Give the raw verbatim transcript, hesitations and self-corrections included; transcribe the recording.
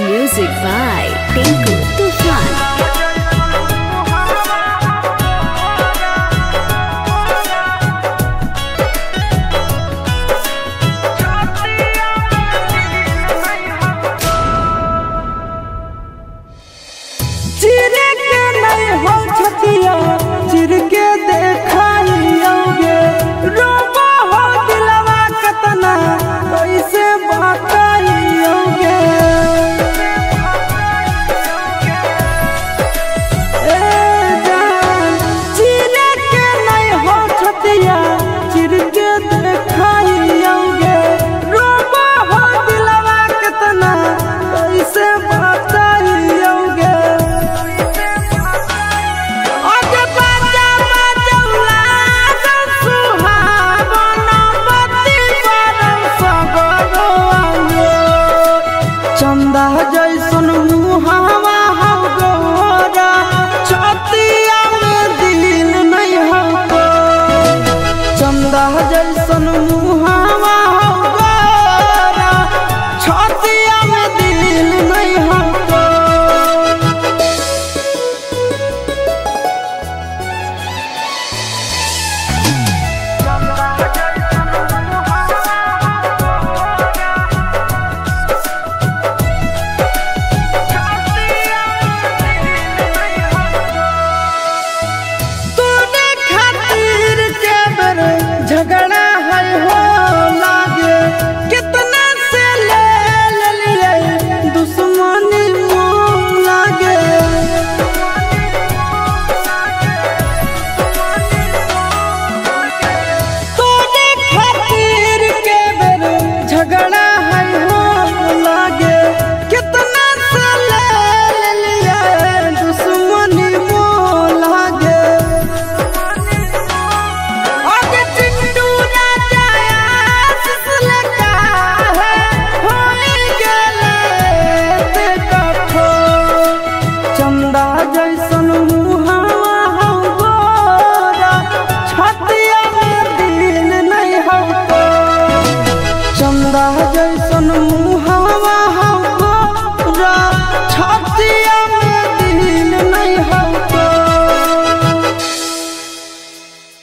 Music by Tinku Tufan. चिरे के नहीं हो छतिया चिर के देखाइयोगे रोबो हो दिलवा कतना कैसे बताइयोगे ए जान चिरे के नहीं हो छतिया चिर के देखाइयोगे रोबो हो दिलवा कतना कैसे बताइयोगे चंदा जैसन मुहावा हो गोरा छतिया में दिल नहीं हो चंदा जैसन